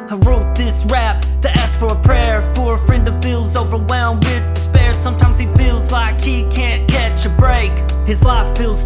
I wrote this rap to ask for a prayer for a friend who feels overwhelmed with despair. Sometimes he feels like he can't catch a break. His life feels